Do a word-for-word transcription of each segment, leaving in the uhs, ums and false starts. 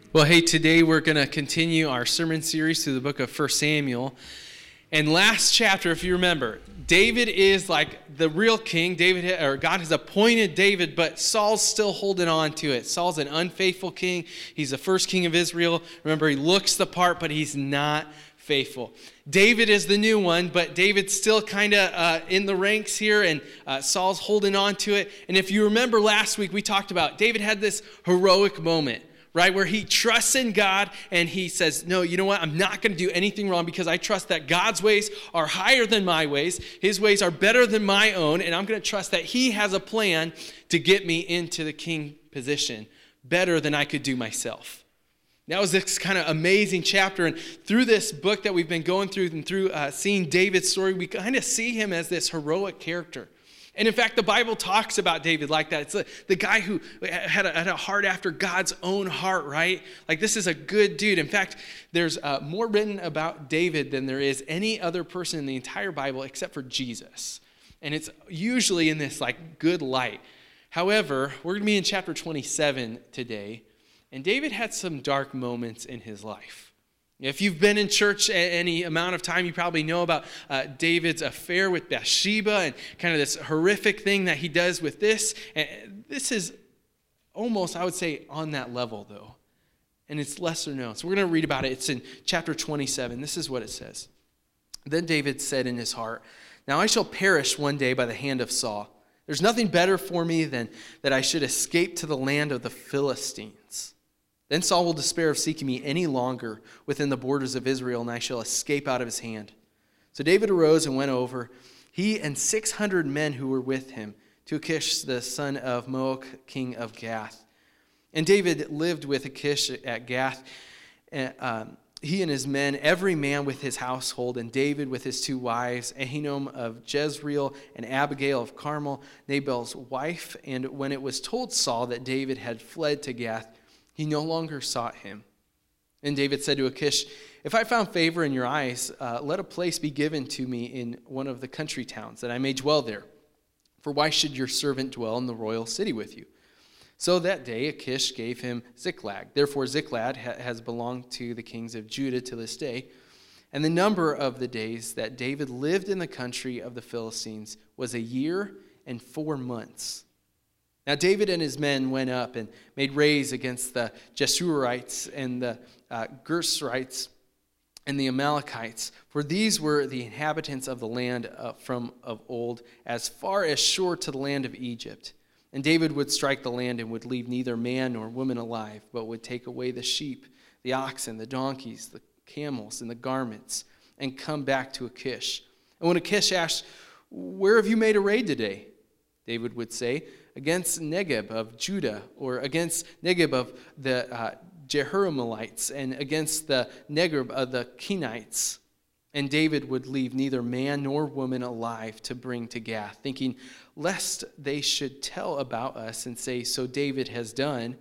Well, hey, today we're going to continue our sermon series through the book of First Samuel. And last chapter, if you remember, David is like the real king. David, or God has appointed David, but Saul's still holding on to it. Saul's an unfaithful king. He's the first king of Israel. Remember, he looks the part, but he's not faithful. David is the new one, but David's still kind of uh, in the ranks here, and uh, Saul's holding on to it. And if you remember last week, we talked about David had this heroic moment, right, where he trusts in God and he says, no, you know what, I'm not going to do anything wrong because I trust that God's ways are higher than my ways. His ways are better than my own, and I'm going to trust that he has a plan to get me into the king position better than I could do myself. That was this kind of amazing chapter, and through this book that we've been going through and through uh, seeing David's story, we kind of see him as this heroic character. And in fact, the Bible talks about David like that. It's the, the guy who had a, had a heart after God's own heart, right? Like, this is a good dude. In fact, there's uh, more written about David than there is any other person in the entire Bible except for Jesus. And it's usually in this, like, good light. However, we're going to be in chapter twenty-seven today, and David had some dark moments in his life. If you've been in church any amount of time, you probably know about uh, David's affair with Bathsheba and kind of this horrific thing that he does with this. And this is almost, I would say, on that level, though. And it's lesser known. So we're going to read about it. It's in chapter twenty-seven. This is what it says. Then David said in his heart, "Now I shall perish one day by the hand of Saul. There's nothing better for me than that I should escape to the land of the Philistines. Then Saul will despair of seeking me any longer within the borders of Israel, and I shall escape out of his hand." So David arose and went over, he and six hundred men who were with him, to Achish the son of Maoch, king of Gath. And David lived with Achish at Gath, and, um, he and his men, every man with his household, and David with his two wives, Ahinoam of Jezreel and Abigail of Carmel, Nabal's wife. And when it was told Saul that David had fled to Gath, he no longer sought him. And David said to Achish, "If I found favor in your eyes, uh, let a place be given to me in one of the country towns, that I may dwell there. For why should your servant dwell in the royal city with you?" So that day Achish gave him Ziklag. Therefore Ziklag ha- has belonged to the kings of Judah to this day. And the number of the days that David lived in the country of the Philistines was a year and four months. Now David and his men went up and made raids against the Geshurites and the uh, Gershonites and the Amalekites, for these were the inhabitants of the land uh, from of old, as far as shore to the land of Egypt. And David would strike the land and would leave neither man nor woman alive, but would take away the sheep, the oxen, the donkeys, the camels, and the garments, and come back to Achish. And when Achish asked, "Where have you made a raid today?" David would say, "Against Negeb of Judah," or "against Negeb of the uh, Jerahmeelites," and "against the Negeb of the Kenites." And David would leave neither man nor woman alive to bring to Gath, thinking, lest they should tell about us and say, "So David has done."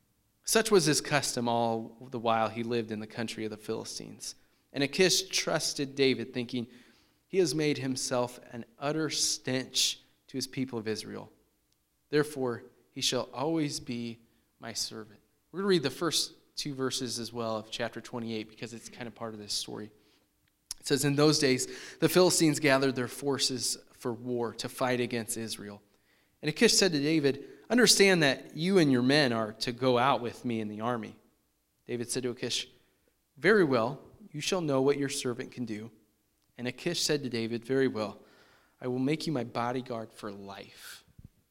Such was his custom all the while he lived in the country of the Philistines. And Achish trusted David, thinking, "He has made himself an utter stench to his people of Israel. Therefore, he shall always be my servant." We're going to read the first two verses as well of chapter twenty-eight because it's kind of part of this story. It says, "In those days, the Philistines gathered their forces for war to fight against Israel. And Achish said to David, 'Understand that you and your men are to go out with me in the army.' David said to Achish, 'Very well, you shall know what your servant can do.' And Achish said to David, 'Very well, I will make you my bodyguard for life.'"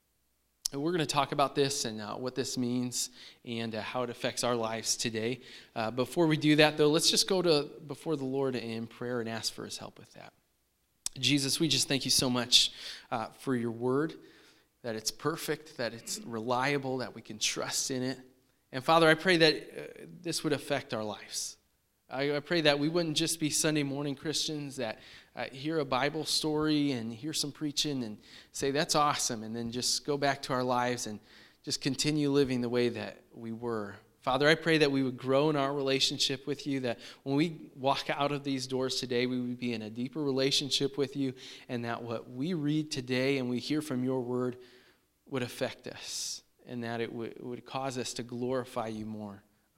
And we're going to talk about this and uh, what this means and uh, how it affects our lives today. Uh, before we do that, though, let's just go to before the Lord in prayer and ask for his help with that. Jesus, we just thank you so much uh, for your word, that it's perfect, that it's reliable, that we can trust in it. And Father, I pray that uh, this would affect our lives. I, I pray that we wouldn't just be Sunday morning Christians that uh, hear a Bible story and hear some preaching and say, "That's awesome," and then just go back to our lives and just continue living the way that we were. Father, I pray that we would grow in our relationship with you, that when we walk out of these doors today, we would be in a deeper relationship with you, and that what we read today and we hear from your word would affect us, and that it would, it would cause us to glorify you more.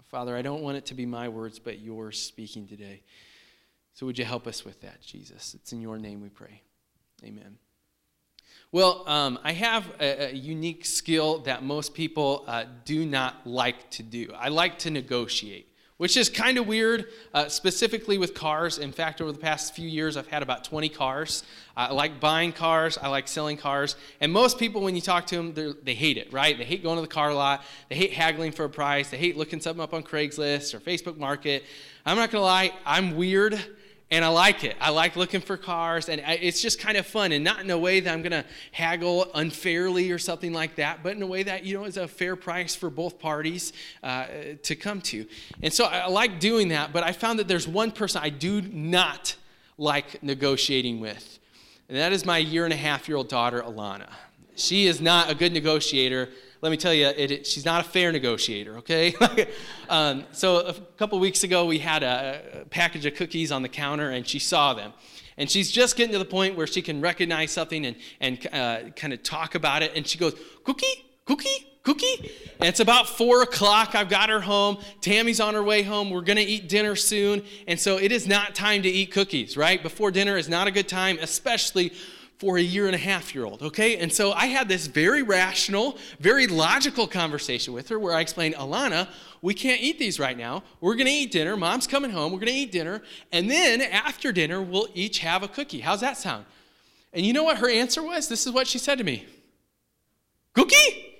Father, I don't want it to be my words, but yours speaking today. So would you help us with that, Jesus? It's in your name we pray. Amen. Well, um, I have a, a unique skill that most people uh, do not like to do. I like to negotiate, which is kind of weird, uh, specifically with cars. In fact, over the past few years, I've had about twenty cars. Uh, I like buying cars. I like selling cars. And most people, when you talk to them, they hate it, right? They hate going to the car lot. They hate haggling for a price. They hate looking something up on Craigslist or Facebook Market. I'm not going to lie. I'm weird. And I like it. I like looking for cars, and it's just kind of fun, and not in a way that I'm going to haggle unfairly or something like that, but in a way that, you know, is a fair price for both parties uh, to come to. And so I like doing that, but I found that there's one person I do not like negotiating with, and that is my year and a half year old daughter, Alana. She is not a good negotiator. Let me tell you, it, it, she's not a fair negotiator, okay? um, so a couple weeks ago, we had a, a package of cookies on the counter, and she saw them. And she's just getting to the point where she can recognize something and, and uh, kind of talk about it. And she goes, cookie, cookie, cookie? And it's about four o'clock. I've got her home. Tammy's on her way home. We're going to eat dinner soon. And so it is not time to eat cookies, right? Before dinner is not a good time, especially for a year and a half year old, okay? And so I had this very rational, very logical conversation with her where I explained, Alana, we can't eat these right now. We're gonna eat dinner. Mom's coming home. We're gonna eat dinner. And then after dinner, we'll each have a cookie. How's that sound? And you know what her answer was? This is what she said to me. Cookie?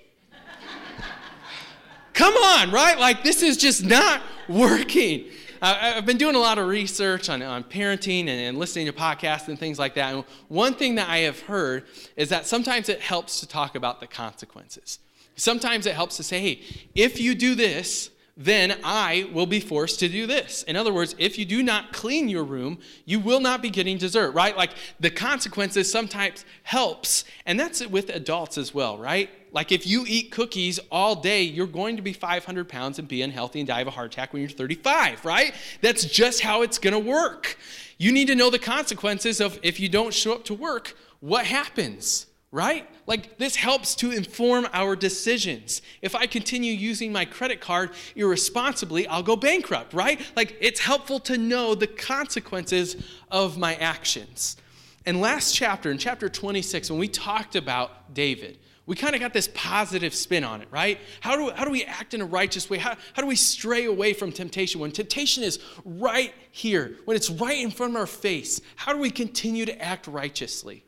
Come on, right? Like, this is just not working. I've been doing a lot of research on, on parenting and, and listening to podcasts and things like that. And one thing that I have heard is that sometimes it helps to talk about the consequences. Sometimes it helps to say, hey, if you do this, then I will be forced to do this. In other words, if you do not clean your room, you will not be getting dessert, right? Like, the consequences sometimes helps. And that's with adults as well, right? Like, if you eat cookies all day, you're going to be five hundred pounds and be unhealthy and die of a heart attack when you're thirty-five, right? That's just how it's going to work. You need to know the consequences of if you don't show up to work, what happens, right? Like, this helps to inform our decisions. If I continue using my credit card irresponsibly, I'll go bankrupt, right? Like, it's helpful to know the consequences of my actions. And last chapter, in chapter twenty-six, when we talked about David, we kind of got this positive spin on it, right? How do, how do we act in a righteous way? How, how do we stray away from temptation? When temptation is right here, when it's right in front of our face, how do we continue to act righteously?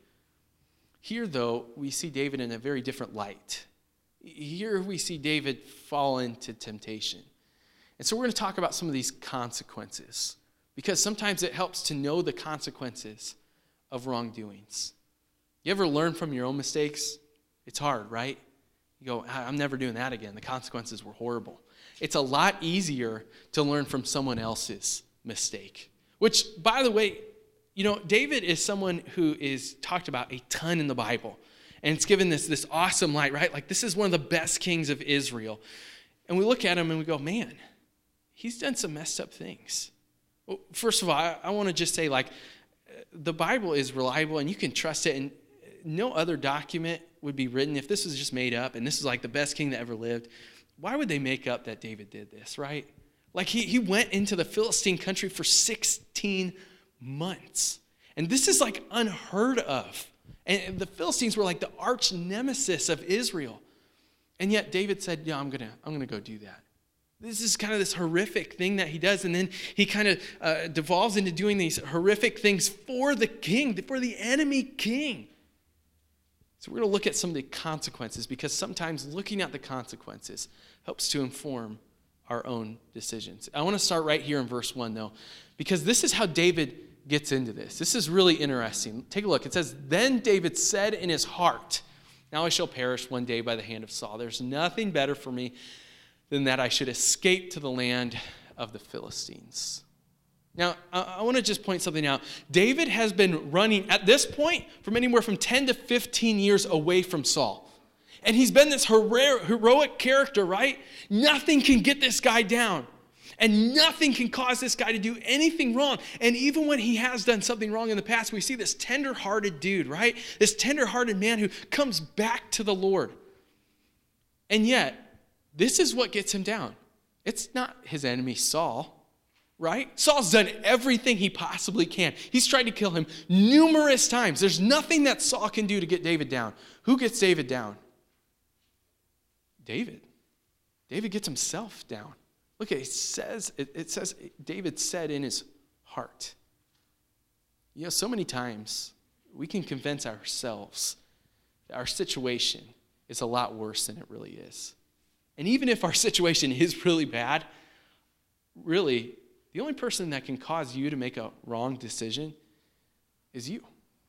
Here, though, we see David in a very different light. Here we see David fall into temptation. And so we're going to talk about some of these consequences, because sometimes it helps to know the consequences of wrongdoings. You ever learn from your own mistakes? It's hard, right? You go, I'm never doing that again. The consequences were horrible. It's a lot easier to learn from someone else's mistake. Which, by the way, you know, David is someone who is talked about a ton in the Bible. And it's given this, this awesome light, right? Like, this is one of the best kings of Israel. And we look at him and we go, man, he's done some messed up things. Well, first of all, I, I want to just say, like, the Bible is reliable and you can trust it. And no other document would be written if this was just made up and this is like the best king that ever lived. Why would they make up that David did this, right? Like, he, he went into the Philistine country for sixteen months. And this is like unheard of. And the Philistines were like the arch nemesis of Israel. And yet David said, yeah, I'm gonna, I'm gonna go do that. This is kind of this horrific thing that he does. And then he kind of uh, devolves into doing these horrific things for the king, for the enemy king. So we're going to look at some of the consequences, because sometimes looking at the consequences helps to inform our own decisions. I want to start right here in verse one, though, because this is how David gets into this. This is really interesting. Take a look. It says, then David said in his heart, now I shall perish one day by the hand of Saul. There's nothing better for me than that I should escape to the land of the Philistines. Now, I want to just point something out. David has been running, at this point, from anywhere from ten to fifteen years away from Saul. And he's been this hero- heroic character, right? Nothing can get this guy down. And nothing can cause this guy to do anything wrong. And even when he has done something wrong in the past, we see this tender-hearted dude, right? This tender-hearted man who comes back to the Lord. And yet, this is what gets him down. It's not his enemy Saul, right? Saul's done everything he possibly can. He's tried to kill him numerous times. There's nothing that Saul can do to get David down. Who gets David down? David. David gets himself down. Look, it says, it, it says David said in his heart. You know, so many times we can convince ourselves that our situation is a lot worse than it really is. And even if our situation is really bad, really, the only person that can cause you to make a wrong decision is you.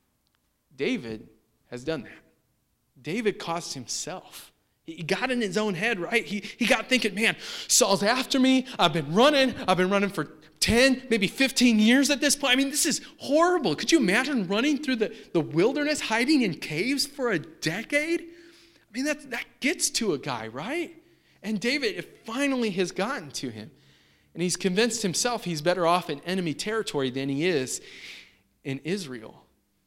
David has done that. David caused himself. He got in his own head, right? He, he got thinking, man, Saul's after me. I've been running. I've been running for ten, maybe fifteen years at this point. I mean, this is horrible. Could you imagine running through the, the wilderness, hiding in caves for a decade? I mean, that, that gets to a guy, right? And David, it finally has gotten to him. And he's convinced himself he's better off in enemy territory than he is in Israel.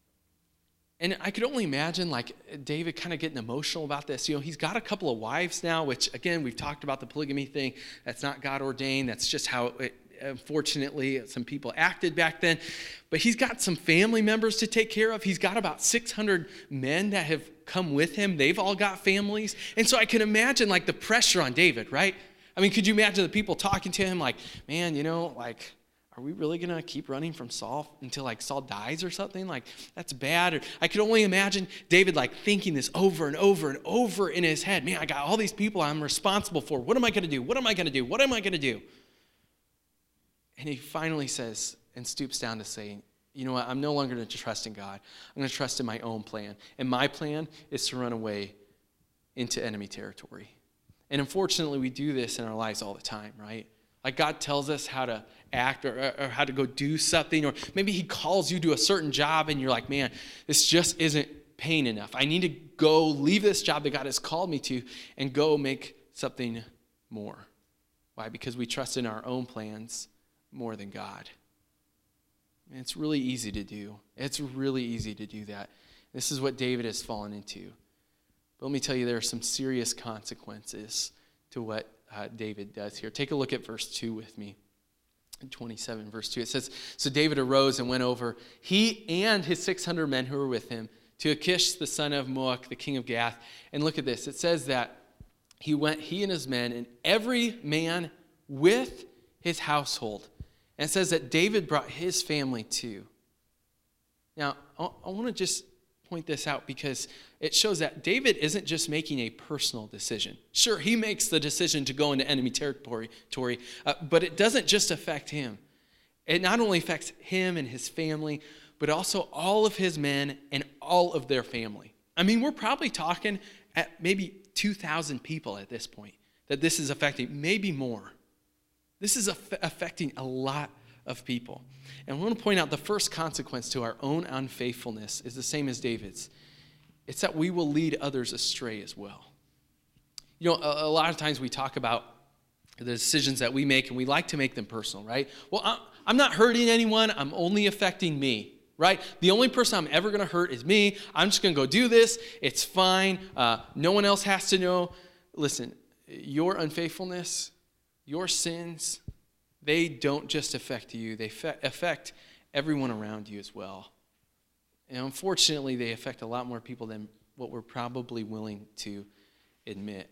And I could only imagine, like, David kind of getting emotional about this. You know, he's got a couple of wives now, which, again, we've talked about the polygamy thing. That's not God ordained. That's just how, it, unfortunately, some people acted back then. But he's got some family members to take care of. He's got about six hundred men that have come with him. They've all got families. And so I can imagine, like, the pressure on David, right? I mean, could you imagine the people talking to him like, man, you know, like, are we really going to keep running from Saul until, like, Saul dies or something? Like, that's bad. Or I could only imagine David, like, thinking this over and over and over in his head. Man, I got all these people I'm responsible for. What am I going to do? What am I going to do? What am I going to do? And he finally says and stoops down to say, you know what? I'm no longer going to trust in God. I'm going to trust in my own plan. And my plan is to run away into enemy territory. And unfortunately, we do this in our lives all the time, right? Like, God tells us how to act or, or how to go do something, or maybe he calls you to a certain job and you're like, man, this just isn't paying enough. I need to go leave this job that God has called me to and go make something more. Why? Because we trust in our own plans more than God. And it's really easy to do. It's really easy to do that. This is what David has fallen into. But let me tell you, there are some serious consequences to what uh, David does here. Take a look at verse two with me. In twenty-seven, verse two, it says, so David arose and went over, he and his six hundred men who were with him, to Achish, the son of Maok, the king of Gath. And look at this. It says that he went, he and his men, and every man with his household. And it says that David brought his family too. Now, I, I want to just point this out because it shows that David isn't just making a personal decision. Sure, he makes the decision to go into enemy territory, uh, but it doesn't just affect him. It not only affects him and his family, but also all of his men and all of their family. I mean, we're probably talking at maybe two thousand people at this point that this is affecting, maybe more. This is aff- affecting a lot of people. And I want to point out the first consequence to our own unfaithfulness is the same as David's. It's that we will lead others astray as well. You know, a, a lot of times we talk about the decisions that we make, and we like to make them personal, right? Well, I'm, I'm not hurting anyone. I'm only affecting me, right? The only person I'm ever going to hurt is me. I'm just going to go do this. It's fine. Uh, no one else has to know. Listen, your unfaithfulness, your sins, they don't just affect you. They fe- affect everyone around you as well. And unfortunately, they affect a lot more people than what we're probably willing to admit.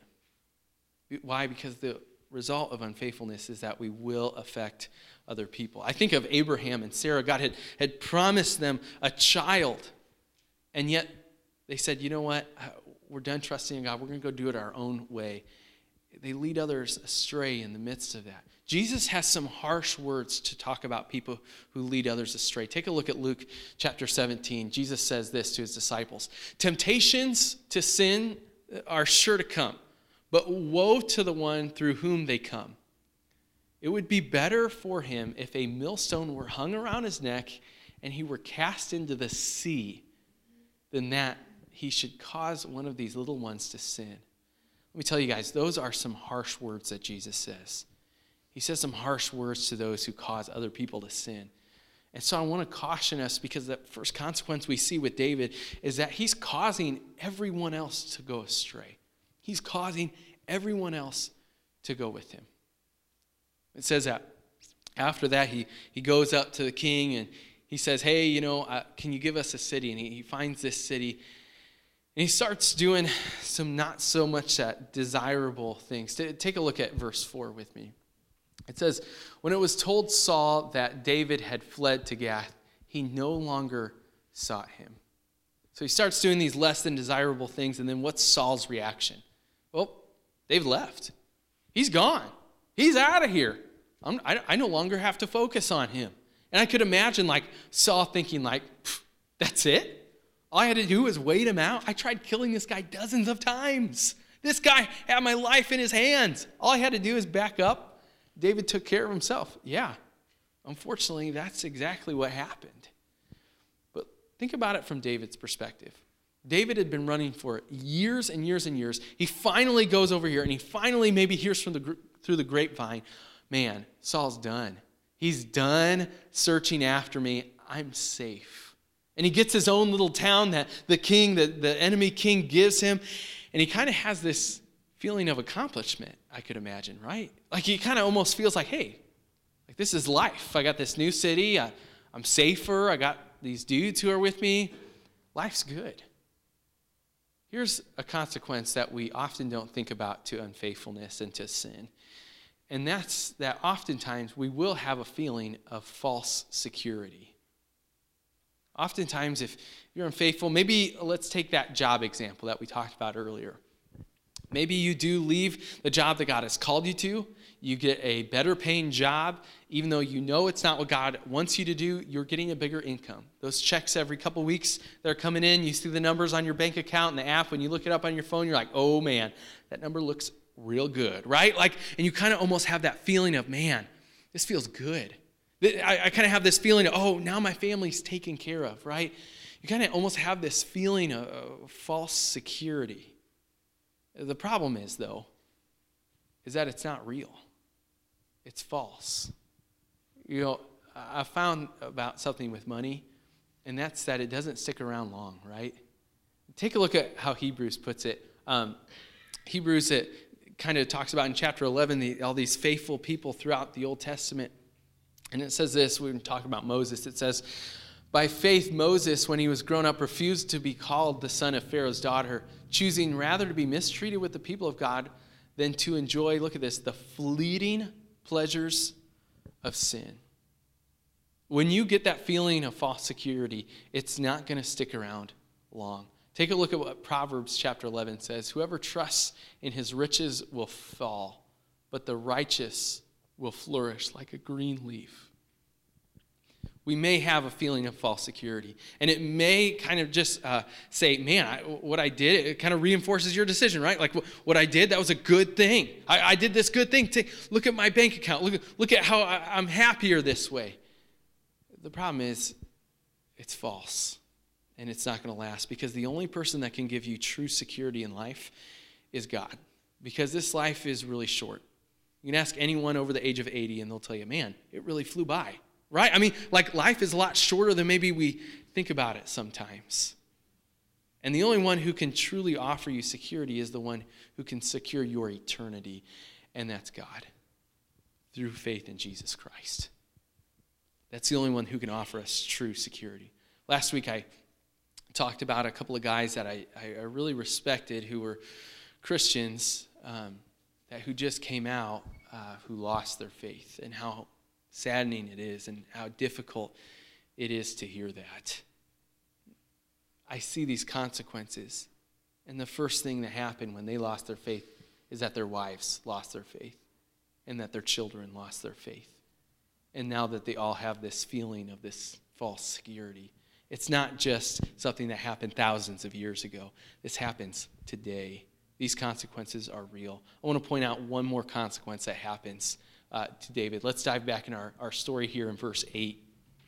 Why? Because the result of unfaithfulness is that we will affect other people. I think of Abraham and Sarah. God had, had promised them a child, and yet they said, you know what? We're done trusting in God. We're going to go do it our own way. They lead others astray in the midst of that. Jesus has some harsh words to talk about people who lead others astray. Take a look at Luke chapter seventeen. Jesus says this to his disciples. Temptations to sin are sure to come, but woe to the one through whom they come. It would be better for him if a millstone were hung around his neck and he were cast into the sea than that he should cause one of these little ones to sin. Let me tell you guys, those are some harsh words that Jesus says. He says some harsh words to those who cause other people to sin. And so I want to caution us, because the first consequence we see with David is that he's causing everyone else to go astray. He's causing everyone else to go with him. It says that after that, he, he goes up to the king and he says, hey, you know, uh, can you give us a city? And he, he finds this city. And he starts doing some not so much uh, desirable things. Take a look at verse four with me. It says, when it was told Saul that David had fled to Gath, he no longer sought him. So he starts doing these less than desirable things. And then what's Saul's reaction? Well, they've left. He's gone. He's out of here. I'm, I, I no longer have to focus on him. And I could imagine like Saul thinking like, that's it? All I had to do was wait him out? I tried killing this guy dozens of times. This guy had my life in his hands. All I had to do is back up. David took care of himself. Yeah, unfortunately, that's exactly what happened. But think about it from David's perspective. David had been running for years and years and years. He finally goes over here, and he finally maybe hears from the through the grapevine, man, Saul's done. He's done searching after me. I'm safe. And he gets his own little town that the king, the, the enemy king gives him, and he kind of has this feeling of accomplishment, I could imagine, right? Like he kind of almost feels like, hey, like this is life. I got this new city. I, I'm safer. I got these dudes who are with me. Life's good. Here's a consequence that we often don't think about to unfaithfulness and to sin. And that's that oftentimes we will have a feeling of false security. Oftentimes, if you're unfaithful, maybe let's take that job example that we talked about earlier. Maybe you do leave the job that God has called you to. You get a better paying job. Even though you know it's not what God wants you to do, you're getting a bigger income. Those checks every couple weeks, they're coming in. You see the numbers on your bank account and the app. When you look it up on your phone, you're like, oh man, that number looks real good, right? Like, and you kind of almost have that feeling of, man, this feels good. I, I kind of have this feeling of, oh, now my family's taken care of, right? You kind of almost have this feeling of, of false security. The problem is, though, is that it's not real. It's false. You know, I found about something with money, and that's that it doesn't stick around long, right? Take a look at how Hebrews puts it. Um, Hebrews, it kind of talks about in chapter eleven, the, all these faithful people throughout the Old Testament. And it says this, we were talking about Moses. It says, by faith, Moses, when he was grown up, refused to be called the son of Pharaoh's daughter, choosing rather to be mistreated with the people of God than to enjoy, look at this, the fleeting pleasures of sin. When you get that feeling of false security, it's not going to stick around long. Take a look at what Proverbs chapter eleven says. Whoever trusts in his riches will fall, but the righteous will flourish like a green leaf. We may have a feeling of false security, and it may kind of just uh, say, man, I, what I did, it kind of reinforces your decision, right? Like what I did, that was a good thing. I, I did this good thing. Take, look at my bank account. Look, look at how I, I'm happier this way. The problem is it's false, and it's not going to last, because the only person that can give you true security in life is God, because this life is really short. You can ask anyone over the age of eighty, and they'll tell you, man, it really flew by. Right? I mean, like life is a lot shorter than maybe we think about it sometimes. And the only one who can truly offer you security is the one who can secure your eternity, and that's God, through faith in Jesus Christ. That's the only one who can offer us true security. Last week I talked about a couple of guys that I, I really respected who were Christians, um, that who just came out, uh, who lost their faith, and how saddening it is and how difficult it is to hear that. I see these consequences, and the first thing that happened when they lost their faith is that their wives lost their faith and that their children lost their faith. And now that they all have this feeling of this false security, it's not just something that happened thousands of years ago. This happens today. These consequences are real. I want to point out one more consequence that happens Uh, to David. Let's dive back in our, our story here in verse eight.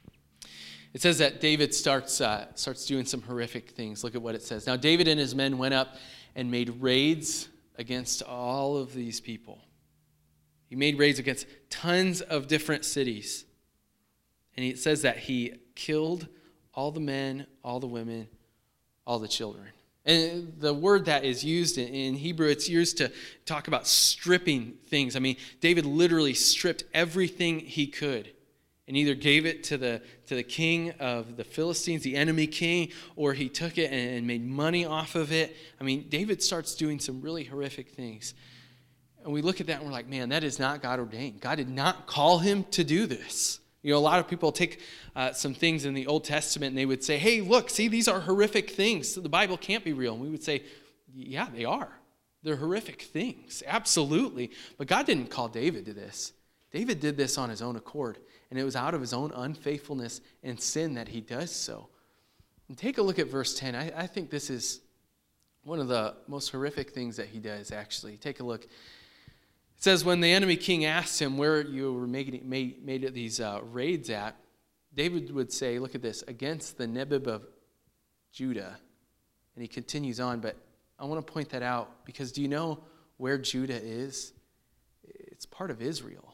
It says that David starts uh, starts doing some horrific things. Look at what it says. Now David and his men went up and made raids against all of these people. He made raids against tons of different cities. And it says that he killed all the men, all the women, all the children. And the word that is used in Hebrew, it's used to talk about stripping things. I mean, David literally stripped everything he could and either gave it to the to the king of the Philistines, the enemy king, or he took it and made money off of it. I mean, David starts doing some really horrific things. And we look at that and we're like, man, that is not God ordained. God did not call him to do this. You know, a lot of people take uh, some things in the Old Testament and they would say, hey, look, see, these are horrific things. So the Bible can't be real. And we would say, yeah, they are. They're horrific things. Absolutely. But God didn't call David to this. David did this on his own accord. And it was out of his own unfaithfulness and sin that he does so. And take a look at verse ten. I, I think this is one of the most horrific things that he does, actually. Take a look. It says, when the enemy king asked him where you were making, made, made these uh, raids at, David would say, look at this, against the Nebib of Judah. And he continues on, but I want to point that out because do you know where Judah is? It's part of Israel.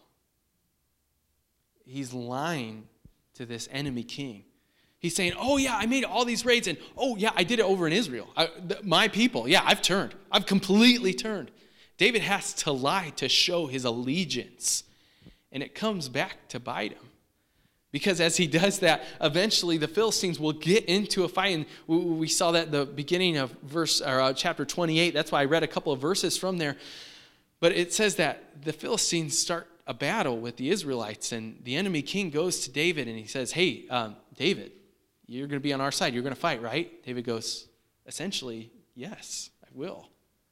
He's lying to this enemy king. He's saying, oh yeah, I made all these raids and oh yeah, I did it over in Israel. I, th- my people, yeah, I've turned. I've completely turned. David has to lie to show his allegiance. And it comes back to bite him. Because as he does that, eventually the Philistines will get into a fight. And we saw that at the beginning of verse or uh, chapter twenty-eight. That's why I read a couple of verses from there. But it says that the Philistines start a battle with the Israelites. And the enemy king goes to David and he says, hey, um, David, you're going to be on our side. You're going to fight, right? David goes, essentially, yes, I will.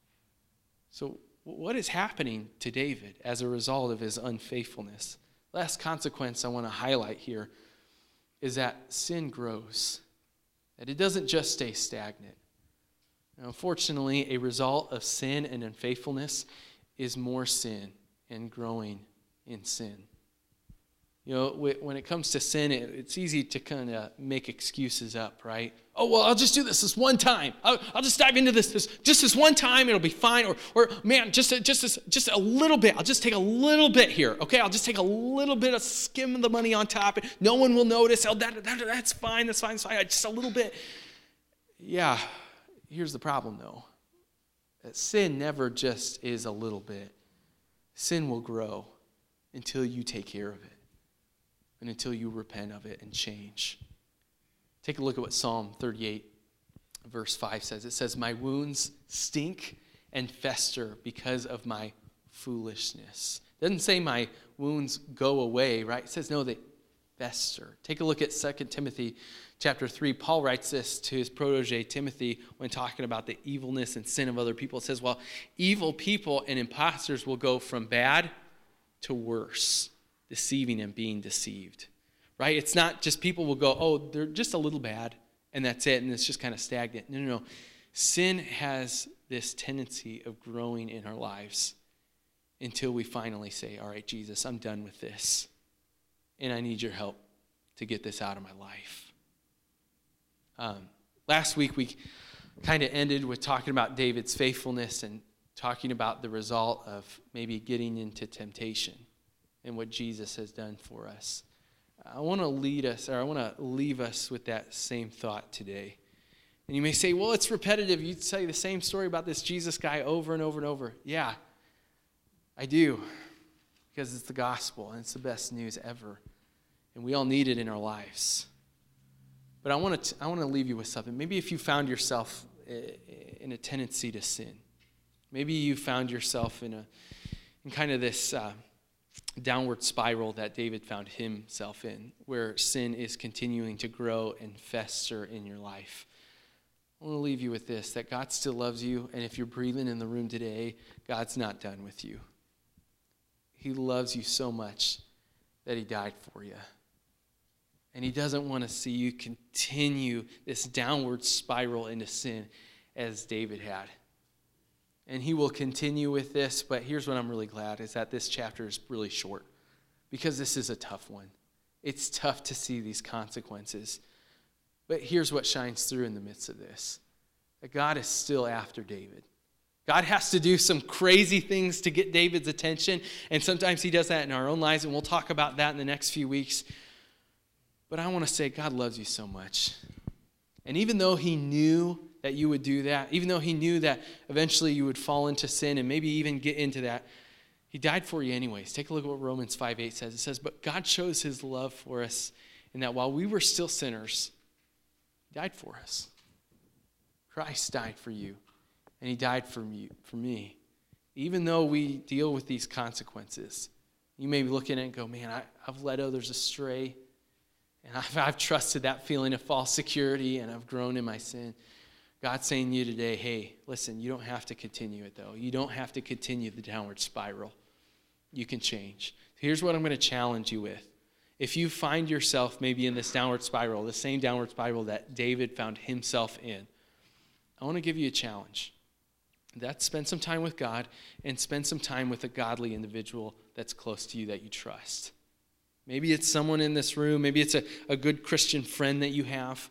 So what is happening to David as a result of his unfaithfulness? Last consequence I want to highlight here is that sin grows, that it doesn't just stay stagnant. Now, unfortunately, a result of sin and unfaithfulness is more sin and growing in sin. You know, when it comes to sin, it's easy to kind of make excuses up, right? Oh, well, I'll just do this this one time. I'll, I'll just dive into this, this just this one time. It'll be fine. Or, or man, just a, just a, just a little bit. I'll just take a little bit here, okay? I'll just take a little bit of skim of the money on top. No one will notice. Oh, that, that that's fine. That's fine. That's fine. Just a little bit. Yeah. Here's the problem, though. That sin never just is a little bit. Sin will grow until you take care of it. And until you repent of it and change. Take a look at what Psalm thirty-eight, verse five says. It says, my wounds stink and fester because of my foolishness. It doesn't say my wounds go away, right? It says, no, they fester. Take a look at Second Timothy chapter three. Paul writes this to his protege Timothy when talking about the evilness and sin of other people. It says, well, evil people and imposters will go from bad to worse, deceiving and being deceived, right? It's not just people will go, oh, they're just a little bad, and that's it, and it's just kind of stagnant. No, no, no. Sin has this tendency of growing in our lives until we finally say, all right, Jesus, I'm done with this, and I need your help to get this out of my life. Um, last week, we kind of ended with talking about David's faithfulness and talking about the result of maybe getting into temptation and what Jesus has done for us. I want to lead us, or I want to leave us with that same thought today. And you may say, well, it's repetitive. You say the same story about this Jesus guy over and over and over. Yeah, I do, because it's the gospel, and it's the best news ever. And we all need it in our lives. But I want to I want to leave you with something. Maybe if you found yourself in a tendency to sin. Maybe you found yourself in a in kind of this uh, downward spiral that David found himself in, where sin is continuing to grow and fester in your life. I want to leave you with this, that God still loves you, and if you're breathing in the room today, God's not done with you. He loves you so much that he died for you. And he doesn't want to see you continue this downward spiral into sin as David had. And he will continue with this, but here's what I'm really glad, is that this chapter is really short, because this is a tough one. It's tough to see these consequences. But here's what shines through in the midst of this, that God is still after David. God has to do some crazy things to get David's attention, and sometimes he does that in our own lives, and we'll talk about that in the next few weeks. But I want to say God loves you so much. And even though he knew that you would do that. Even though he knew that eventually you would fall into sin and maybe even get into that, he died for you anyways. Take a look at what Romans five eight says. It says, but God shows his love for us in that while we were still sinners, he died for us. Christ died for you, and he died for me, for me. Even though we deal with these consequences, you may be looking at it and go, man, I, I've led others astray, and I've, I've trusted that feeling of false security, and I've grown in my sin. God's saying to you today, hey, listen, you don't have to continue it, though. You don't have to continue the downward spiral. You can change. Here's what I'm going to challenge you with. If you find yourself maybe in this downward spiral, the same downward spiral that David found himself in, I want to give you a challenge. That's spend some time with God and spend some time with a godly individual that's close to you that you trust. Maybe it's someone in this room. Maybe it's a, a good Christian friend that you have.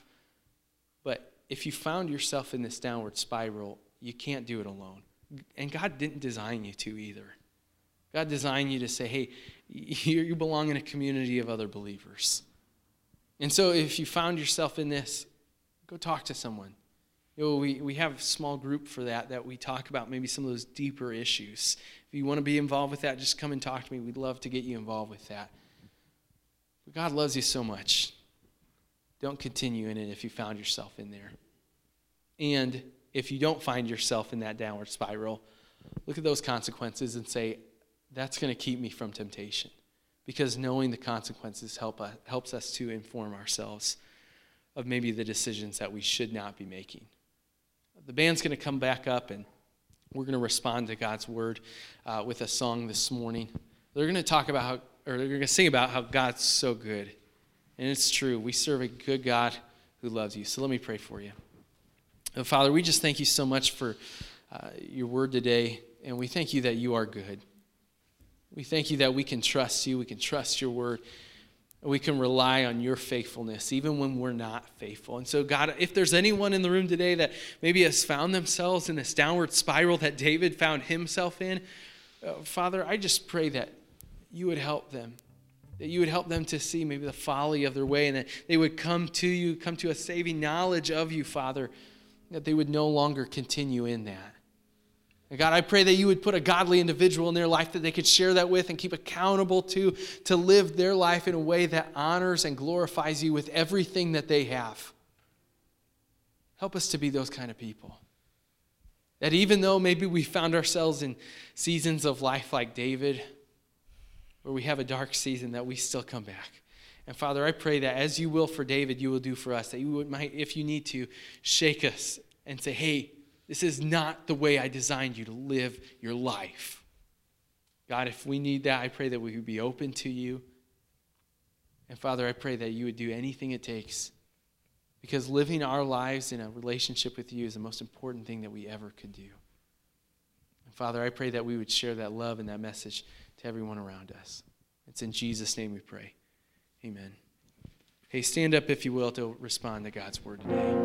But if you found yourself in this downward spiral, you can't do it alone. And God didn't design you to either. God designed you to say, hey, you belong in a community of other believers. And so if you found yourself in this, go talk to someone. You know, we, we have a small group for that, that we talk about maybe some of those deeper issues. If you want to be involved with that, just come and talk to me. We'd love to get you involved with that. But God loves you so much. Don't continue in it if you found yourself in there. And if you don't find yourself in that downward spiral, look at those consequences and say, that's going to keep me from temptation. Because knowing the consequences help us, helps us to inform ourselves of maybe the decisions that we should not be making. The band's going to come back up, and we're going to respond to God's word uh, with a song this morning. They're going to talk about how, or they're going to sing about how God's so good. And it's true. We serve a good God who loves you. So let me pray for you. Oh, Father, we just thank you so much for uh, your word today, and we thank you that you are good. We thank you that we can trust you, we can trust your word, and we can rely on your faithfulness even when we're not faithful. And so, God, if there's anyone in the room today that maybe has found themselves in this downward spiral that David found himself in, uh, Father, I just pray that you would help them, that you would help them to see maybe the folly of their way, and that they would come to you, come to a saving knowledge of you, Father, that they would no longer continue in that. And God, I pray that you would put a godly individual in their life that they could share that with and keep accountable to, to live their life in a way that honors and glorifies you with everything that they have. Help us to be those kind of people. That even though maybe we found ourselves in seasons of life like David, where we have a dark season, that we still come back. And Father, I pray that as you will for David, you will do for us, that you would, might, if you need to, shake us and say, hey, this is not the way I designed you to live your life. God, if we need that, I pray that we would be open to you. And Father, I pray that you would do anything it takes, because living our lives in a relationship with you is the most important thing that we ever could do. And Father, I pray that we would share that love and that message to everyone around us. It's in Jesus' name we pray. Amen. Hey, stand up if you will to respond to God's word today.